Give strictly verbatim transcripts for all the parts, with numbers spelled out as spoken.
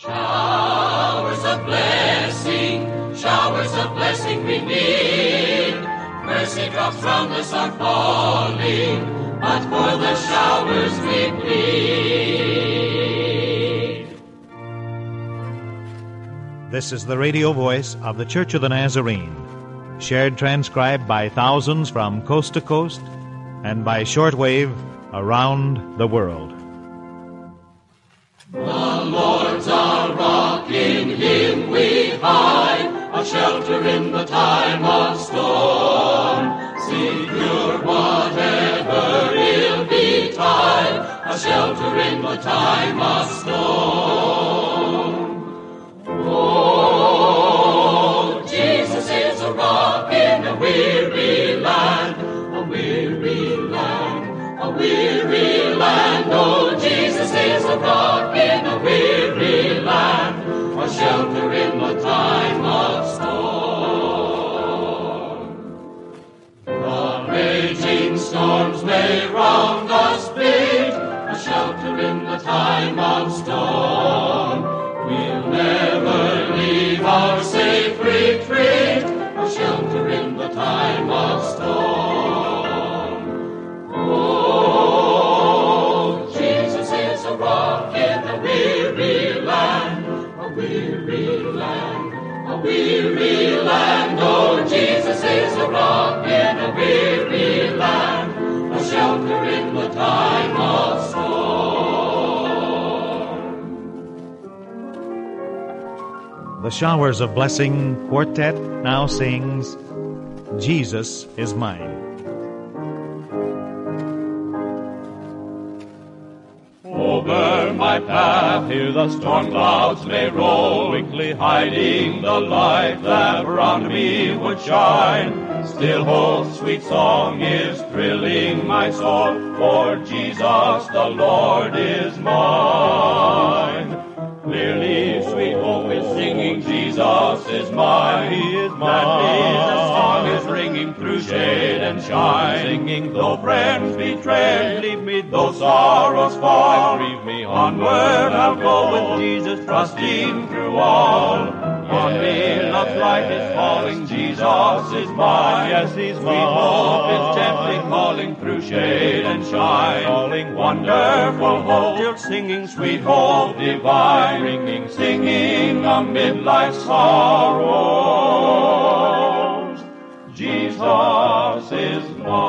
Showers of blessing, showers of blessing we need. Mercy drops round us are falling, but for the showers we plead. This is the radio voice of the Church of the Nazarene, shared transcribed by thousands from coast to coast and by shortwave around the world. The Lord's our rock, in Him we hide, a shelter in the time of storm. Secure whatever ill betide, a shelter in the time of storm. Oh, Jesus is a rock in a weary land, a weary land, a weary land. Oh, Jesus is a rock in a weary land, a shelter in the time of storm. The raging storms may round us beat, a shelter in the time of storm. We'll never leave our safe retreat, a shelter in the time of storm. Oh, Jesus is a rock in a weary land, a weary land, a weary land. Oh, Jesus is a rock in a weary land, a shelter in the time of storm. The Showers of Blessing Quartet now sings, Jesus is Mine. Over my path here the storm clouds may roll, quickly hiding the light that around me would shine. Still Hope's sweet song is thrilling my soul, for Jesus the Lord is mine. Clearly sweet Hope is singing, Jesus is mine. He is mine. That the song is ringing through shade and shine, singing, though friends betray, leave me, though sorrows fall, grieve me, onward I'll go with Jesus, trusting through all. On me love's light is falling, Jesus is mine. Yes, He's mine. Sweet Hope is gently calling through shade and shine, calling wonderful hope, still singing sweet hope divine, ringing, singing amid life's sorrows. Jesus is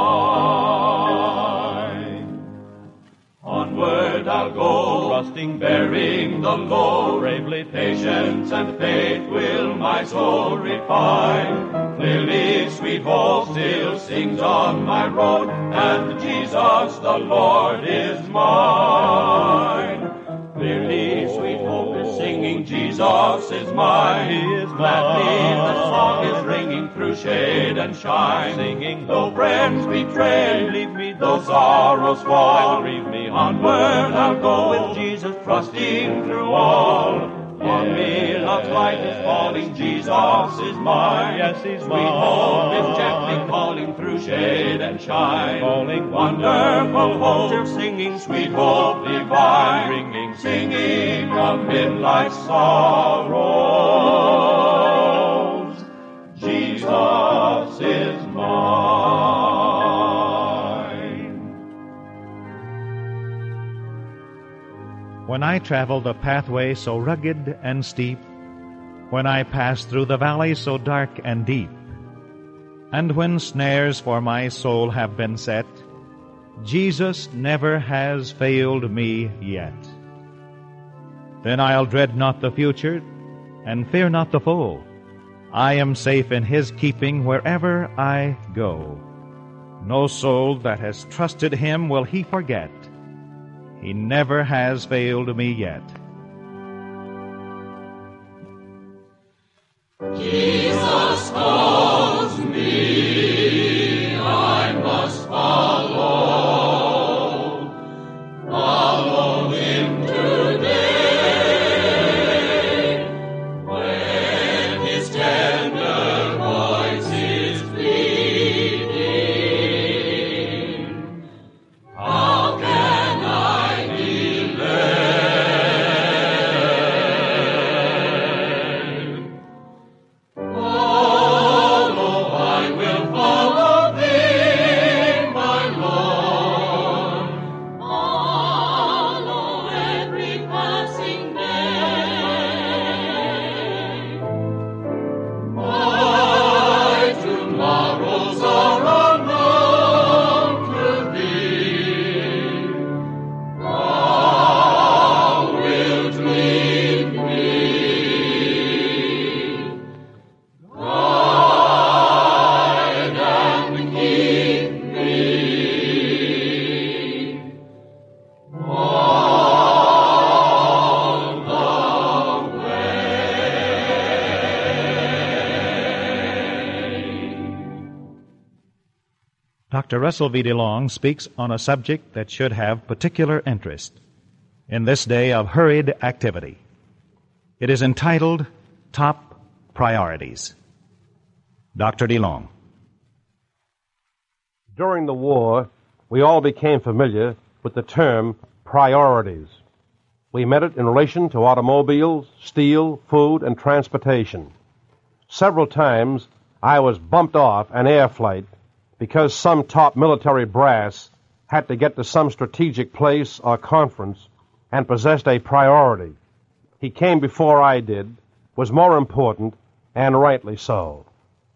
mine. Onward I'll go, trusting, bearing the load, bravely patience and faith will my soul refine. Clearly sweet Hope still sings on my road, and Jesus the Lord is mine. Clearly sweet Hope is singing, Jesus is mine. He is mine. Gladly the song is ringing through shade and shine, singing, though friends betray, leave me, though sorrows fall, grieve me, onward I'll go with Jesus, trusting through all. On me love's light is falling, Jesus is mine. Yes, He's mine. Sweet Hope is gently calling through shade and shine, calling wonderful hope, still singing sweet hope divine, ringing, singing amid life's sorrows. Jesus is mine. When I travel the pathway so rugged and steep, when I pass through the valley so dark and deep, and when snares for my soul have been set, Jesus never has failed me yet. Then I'll dread not the future, and fear not the foe. I am safe in His keeping wherever I go. No soul that has trusted Him will He forget. He never has failed me yet. Jesus calls me, I must follow. Follow Him today. When His tender voice is pleading, how can I be led? Doctor Russell V. DeLong speaks on a subject that should have particular interest in this day of hurried activity. It is entitled Top Priorities. Doctor DeLong. During the war, we all became familiar with the term priorities. We met it in relation to automobiles, steel, food, and transportation. Several times I was bumped off an air flight because some top military brass had to get to some strategic place or conference and possessed a priority. He came before I did, was more important, and rightly so.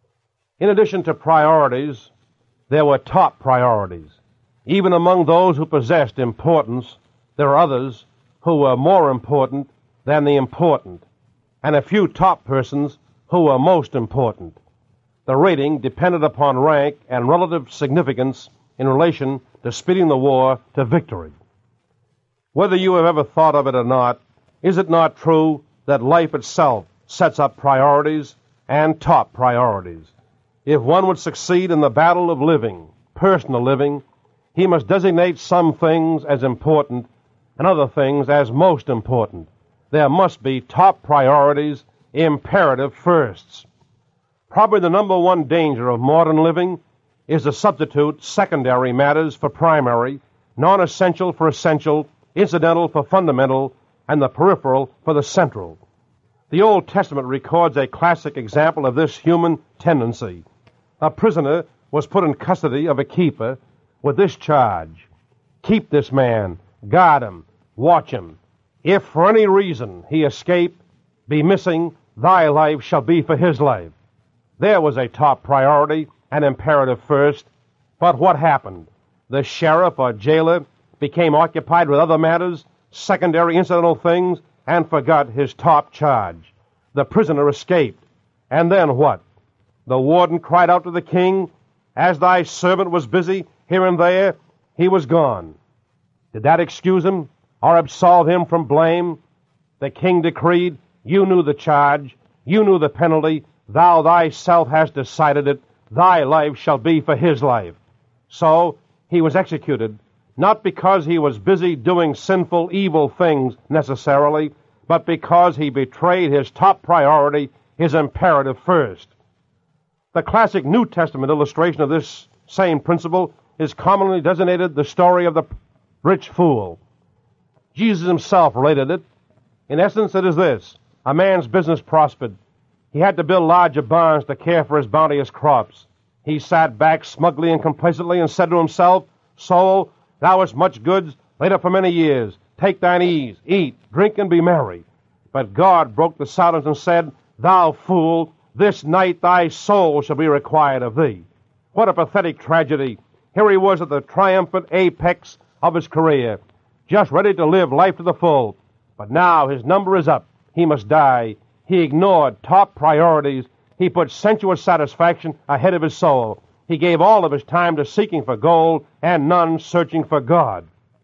In addition to priorities, there were top priorities. Even among those who possessed importance, there are others who were more important than the important, and a few top persons who were most important. The rating depended upon rank and relative significance in relation to speeding the war to victory. Whether you have ever thought of it or not, is it not true that life itself sets up priorities and top priorities? If one would succeed in the battle of living, personal living, he must designate some things as important and other things as most important. There must be top priorities, imperative firsts. Probably the number one danger of modern living is to substitute secondary matters for primary, non-essential for essential, incidental for fundamental, and the peripheral for the central. The Old Testament records a classic example of this human tendency. A prisoner was put in custody of a keeper with this charge: keep this man, guard him, watch him. If for any reason he escape, be missing, thy life shall be for his life. There was a top priority, an imperative first. But what happened? The sheriff or jailer became occupied with other matters, secondary incidental things, and forgot his top charge. The prisoner escaped. And then what? The warden cried out to the king, as thy servant was busy here and there, he was gone. Did that excuse him or absolve him from blame? The king decreed, you knew the charge, you knew the penalty, thou thyself hast decided it, thy life shall be for his life. So he was executed, not because he was busy doing sinful, evil things necessarily, but because he betrayed his top priority, his imperative first. The classic New Testament illustration of this same principle is commonly designated the story of the rich fool. Jesus himself related it. In essence, it is this: a man's business prospered. He had to build larger barns to care for his bounteous crops. He sat back smugly and complacently and said to himself, Soul, thou hast much goods laid up for many years. Take thine ease, eat, drink, and be merry. But God broke the silence and said, Thou fool, this night thy soul shall be required of thee. What a pathetic tragedy. Here he was at the triumphant apex of his career, just ready to live life to the full. But now his number is up. He must die. He ignored top priorities. He put sensuous satisfaction ahead of his soul. He gave all of his time to seeking for gold and none searching for God.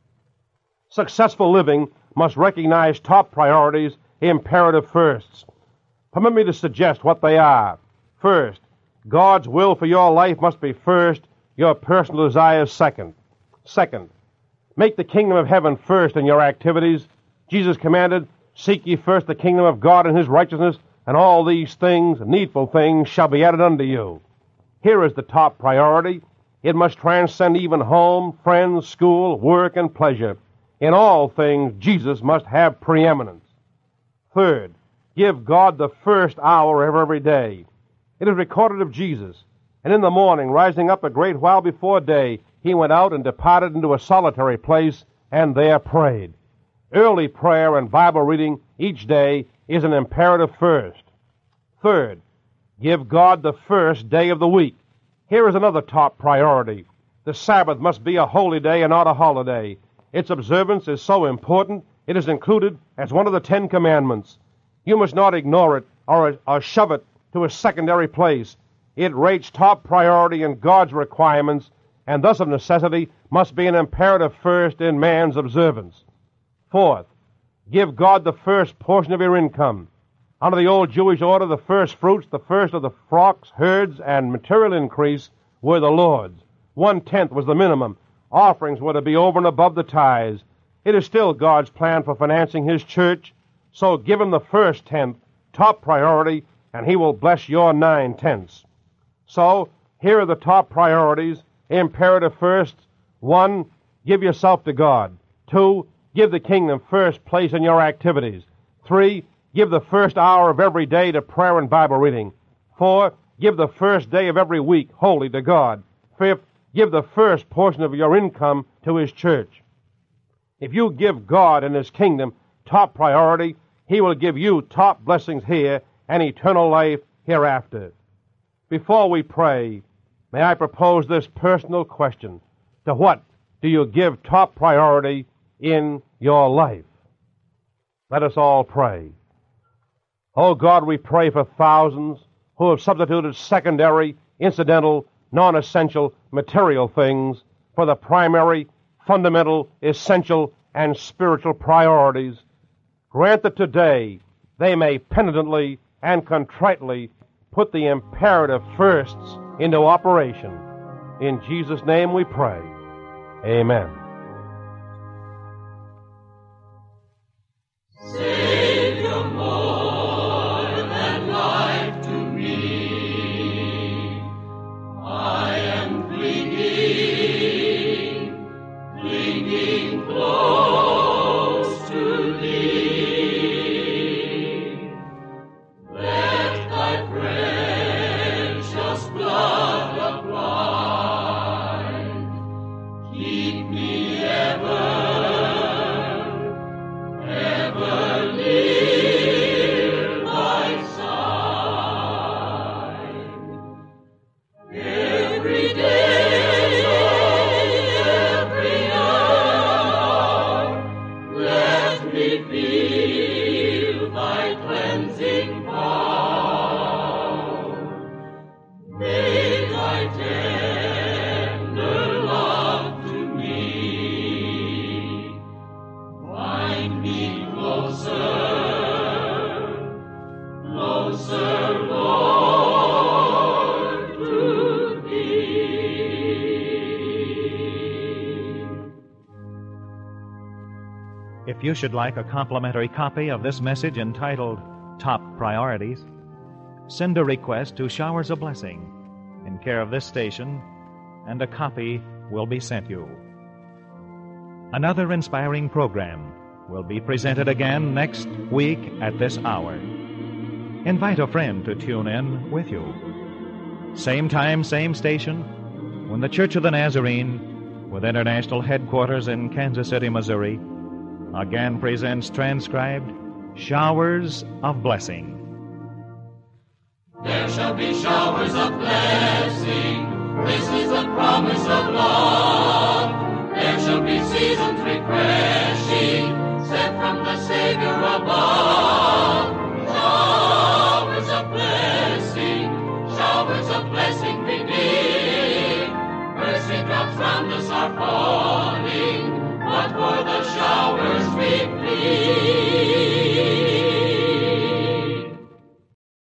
Successful living must recognize top priorities, imperative firsts. Permit me to suggest what they are. First, God's will for your life must be first, your personal desires second. Second, make the kingdom of heaven first in your activities. Jesus commanded, Seek ye first the kingdom of God and his righteousness, and all these things, needful things, shall be added unto you. Here is the top priority. It must transcend even home, friends, school, work, and pleasure. In all things, Jesus must have preeminence. Third, give God the first hour of every day. It is recorded of Jesus, and in the morning, rising up a great while before day, he went out and departed into a solitary place, and there prayed. Early prayer and Bible reading each day is an imperative first. Third, give God the first day of the week. Here is another top priority. The Sabbath must be a holy day and not a holiday. Its observance is so important, it is included as one of the Ten Commandments. You must not ignore it or, or shove it to a secondary place. It rates top priority in God's requirements, and thus of necessity must be an imperative first in man's observance. Fourth, give God the first portion of your income. Under the old Jewish order, the first fruits, the first of the flocks, herds, and material increase were the Lord's. One-tenth was the minimum. Offerings were to be over and above the tithes. It is still God's plan for financing His church, so give Him the first tenth, top priority, and He will bless your nine-tenths. So, here are the top priorities, imperative first. One, give yourself to God. Two, give the kingdom first place in your activities. Three, give the first hour of every day to prayer and Bible reading. Four, give the first day of every week wholly to God. Fifth, give the first portion of your income to His church. If you give God and His kingdom top priority, He will give you top blessings here and eternal life hereafter. Before we pray, may I propose this personal question. To what do you give top priority in your life? Let us all pray. Oh God, we pray for thousands who have substituted secondary, incidental, non-essential, material things for the primary, fundamental, essential, and spiritual priorities. Grant that today they may penitently and contritely put the imperative firsts into operation. In Jesus' name we pray. Amen. Savior, more than life to me, I am clinging, clinging close to Thee. Let Thy precious blood apply, keep me ever, ever near Thy side. Every day, every hour, let me feel Thy cleansing power. May Thy tender love to me bind me closer, closer, Lord, to Thee. If you should like a complimentary copy of this message entitled Top Priorities, send a request to Showers of Blessing in care of this station, and a copy will be sent you. Another inspiring program will be presented again next week at this hour. Invite a friend to tune in with you. Same time, same station, when the Church of the Nazarene, with international headquarters in Kansas City, Missouri, again presents transcribed Showers of Blessing. There shall be showers of blessing. This is the promise of love. There shall be seasons refreshing, sent from the Savior above. Showers of blessing, showers of blessing beneath. Mercy drops round us are falling.